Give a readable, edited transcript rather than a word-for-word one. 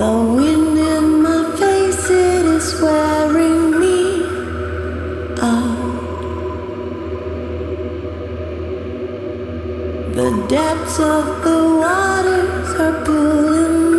The wind in my face, it is wearing me out. The depths of the waters are pulling